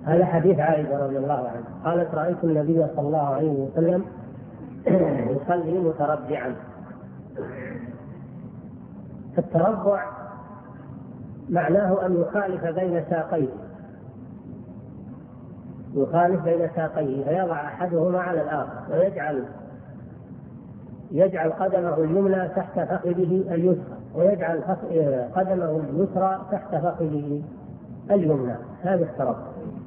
هذا حديث عائشة رضي الله عنها قالت: رأيت النبي صلى الله عليه وسلم يصلي متربعا. التربع معناه أن يخالف بين ساقيه، يخالف بين ساقيه فيضع أحدهما على الآخر ويجعل قدمه اليمنى تحت فخذه اليسرى، ويجعل قدمه اليسرى تحت فخذه اليمنى. هذا التربع،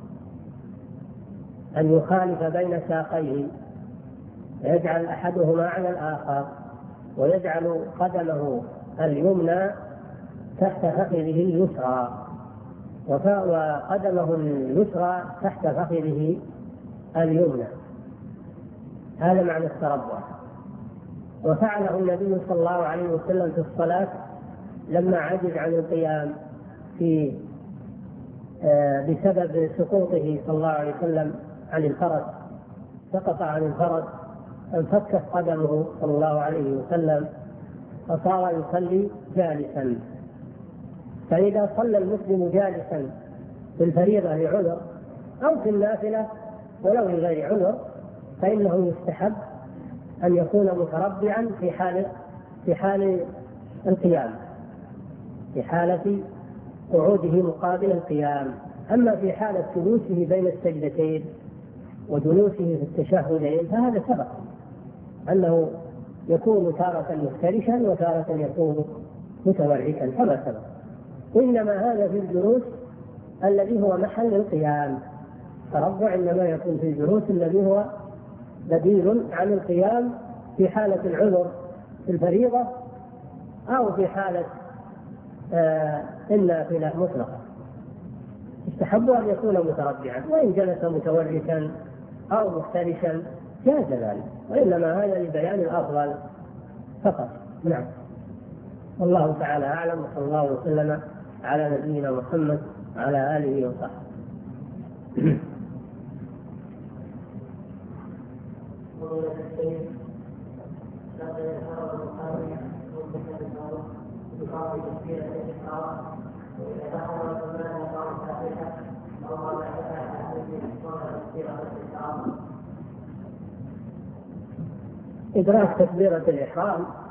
أن يخالف بين ساقيه، يجعل أحدهما على الآخر ويجعل قدمه اليمنى تحت فخذه اليسرى وقدمه اليسرى تحت فخذه اليمنى. هذا معنى التربع. وفعله النبي صلى الله عليه وسلم في الصلاة لما عجز عن القيام بسبب سقوطه صلى الله عليه وسلم عن الفرس، سقط عن الفرس انفكت قدمه صلى الله عليه وسلم فصار يصلي جالسا. فإذا صلى المسلم جالسا في الفريضة لعذر أو في النافلة ولو لغير عذر فإنه يستحب أن يكون متربعا في حال القيام، في حالة قعوده مقابل القيام. أما في حالة جلوسه بين السجدتين وجلوسه في التشهدين فهذا سبق أنه يكون تارة مفترشا وتارة يكون متوركا كما سبق. إنما هذا في الجلوس الذي هو محل القيام. التربع إنما يكون في الجلوس الذي هو بديل عن القيام في حالة العذر في الفريضة أو في حالة النافلة مطلقة. يستحب أن يكون متربعا، وإن جلس متوركا أو مفترشا جاز ذلك، وإنما هذا لبيان الأفضل فقط. نعم، والله تعالى أعلم، وصلى الله وسلم على نبينا محمد وعلى آله وصحبه. إدراك تكبيرة الإحرام